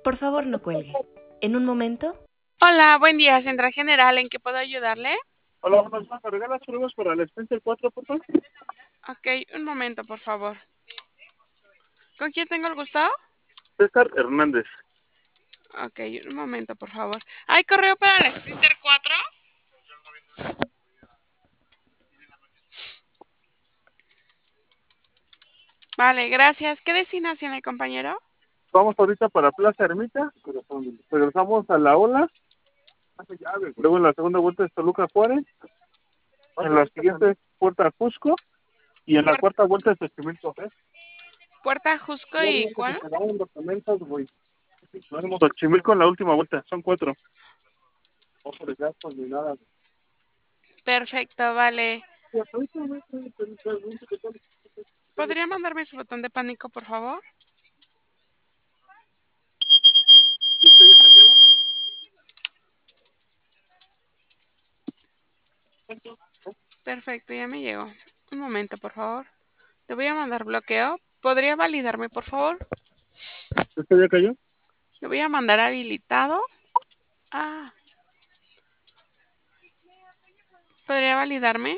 Por favor, no cuelgue. En un momento. Hola, buen día, Central General, ¿en qué puedo ayudarle? Hola, buenas tardes. ¿Regala churros para el Spencer 4, por favor? Ok, un momento, por favor. ¿Con quién tengo el gusto? César Hernández. Ok, un momento, por favor. ¿Hay correo para el Sprinter 4? Vale, gracias. ¿Qué destinos tiene, compañero? Vamos ahorita para Plaza Ermita. Regresamos a La Ola. Luego en la segunda vuelta es Toluca Juárez. En la siguiente puerta Cusco. Y en la cuarta vuelta es Xochimilco. Puerta Jusco y ¿cuál? Xochimilco en la última vuelta. Son 4. Perfecto, vale. ¿Podría mandarme su botón de pánico, por favor? Perfecto, ya me llegó. Un momento, por favor. Te voy a mandar bloqueo. ¿Podría validarme, por favor? ¿Esto ya cayó? Le voy a mandar habilitado. ¿Podría validarme?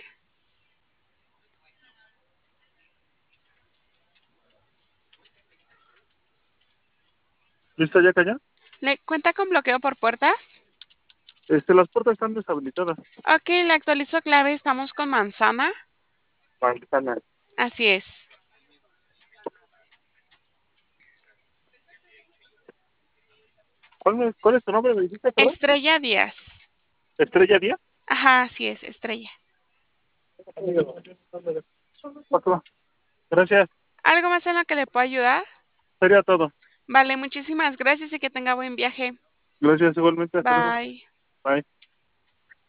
¿Listo? ¿Ya cayó? ¿Le cuenta con bloqueo por puertas? Las puertas están deshabilitadas. Ok, le actualizo clave. Estamos con manzana. Manzana. Así es. ¿Cuál es tu nombre? ¿Me dijiste, perdón? Estrella Díaz. ¿Estrella Díaz? Ajá, así es, Estrella. Gracias. ¿Algo más en lo que le puedo ayudar? Sería todo. Vale, muchísimas gracias y que tenga buen viaje. Gracias igualmente. Hasta luego. Bye. Bye.